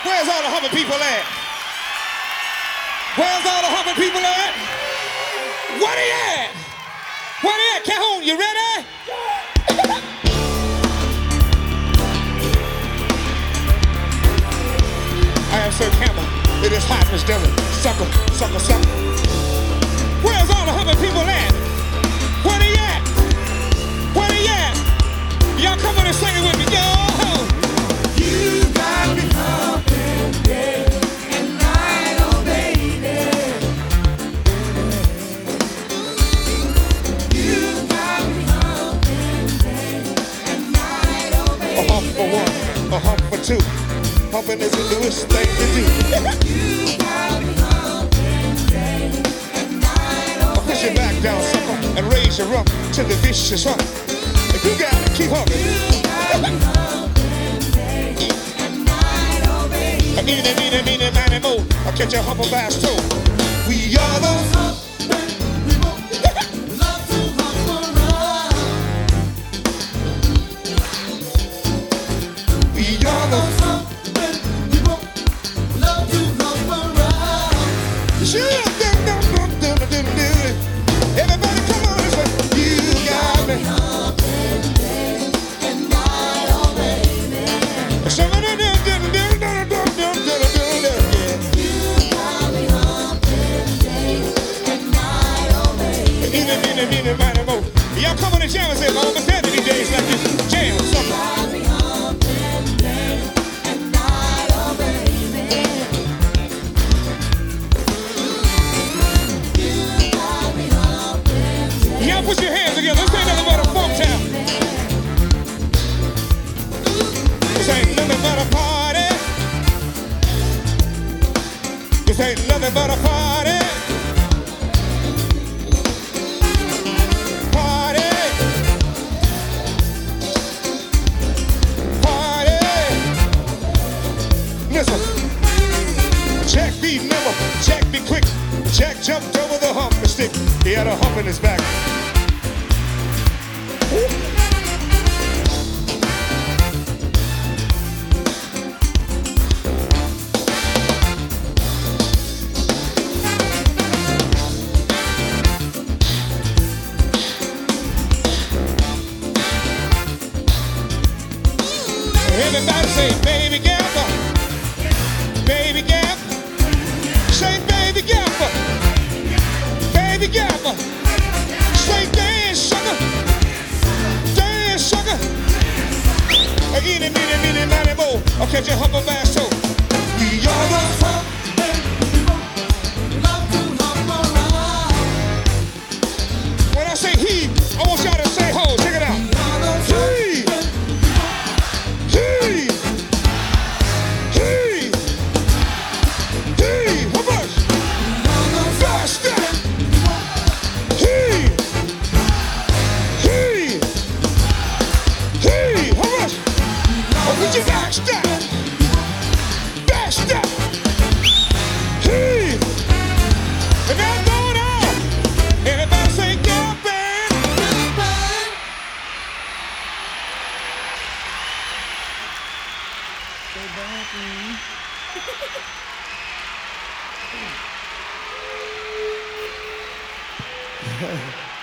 Where's all the humping people at? Where's all the humping people at? Where they at? Where they at? Calhoun, you ready? I am Sir Campbell. It is hot, Miss Devil. Sucker, sucker, sucker. Where's all the humping people at? Where they at? Where they at? Y'all come on and sing it with me, yo! You got me humping day and night, oh baby. You got me humping day and night, oh baby. A hump for one, a hump for two. Humping is the newest thing to do. You got me humping day and night, oh baby. Push your back down, sucker, and raise your rump to the vicious hump. If you got it, keep humping. You got me humping day and night, oh baby. Meeny, miny, mo. I'll catch a hump by his toe. We are those Humping people, love to hump around. we are those Humping people, love to hump around. Everybody come on this way. You got me. Humping day and night, oh baby. You got me humping day and night, oh baby. Meeny, miny, mo. Y'all come on and jam and say, oh, my daddy days like this. Jam, sucker. Got me humping day and night, oh baby. You got me humping day. Y'all put your hands together. This ain't nothing but a funk town. This ain't nothing but a party. This ain't nothing but a party. Party. Party. Listen. Jack be nimble. Jack be quick. Jack jumped over the humping stick. He had a hump in his back. Everybody say, baby gapper, baby gap. Say, baby gapper, baby gapper. Say, dance sugar, dance sugar. Eeny, meeny, miny, mo. I'll catch you humble by his toe. We are the Humping people, love to hump around. When I say he, I want y'all to say ho. Check it out. He, he, he, he. How much? Faster. He, how much? Oh, would you faster? Faster. He. And now going on. Everybody say gaping. Humping.